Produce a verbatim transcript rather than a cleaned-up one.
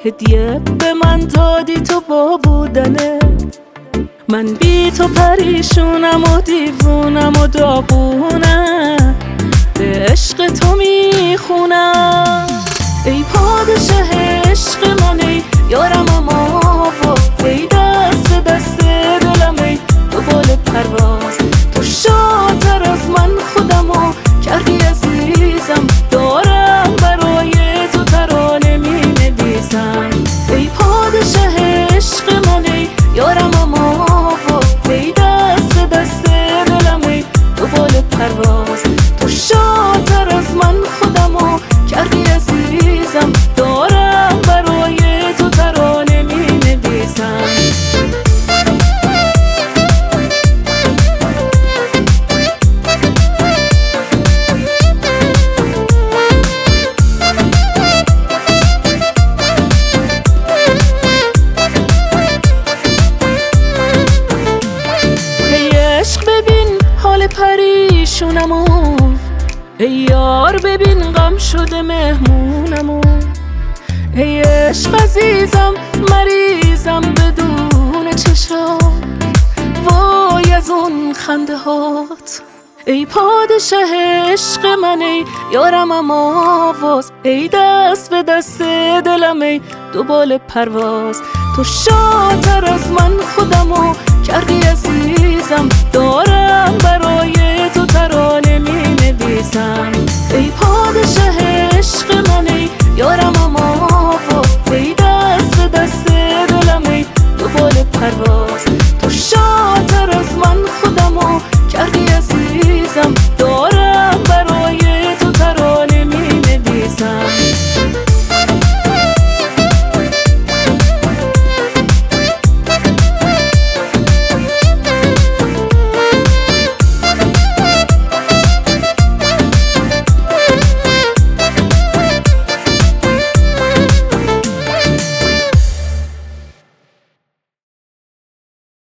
هدیه به من دادی تو با بودنه. من بی تو پریشونم و دیوونم و داغونم، به عشق تو میخونم. ای پادشه عشق من، ای یارم اما و ای دست به دست دلم، ای تو بال پرواز. تو شادتر از من خودم و کردی عزیزم، دارم برای تو ترانه می نویسم. ای پادشه عشق من، ای یارم اما و ای دست به دست دلم، ای تو بال پرواز. تو شادتر از من خودم و کردی عزیزم، دارم برای تو ترانه می نویسم. پریشونمو ای یار ببین غم شده مهمونمو. ای عشق عزیزم مریضم بدون چشام، وای از اون خنده هات. ای پادشه عشق من، ای یارم اما آواز، ای دست به دست دلم، ای دو بال پرواز. تو شادتر از من خودمو کردی عزیزم، دارم برای تو ترانه می نویسم. ای پادشه عشق من، ای یارم اما آواز، ای دست به دست دلم، ای دو بال پرواز. تو شادتر از من خودمو کردی عزیزم،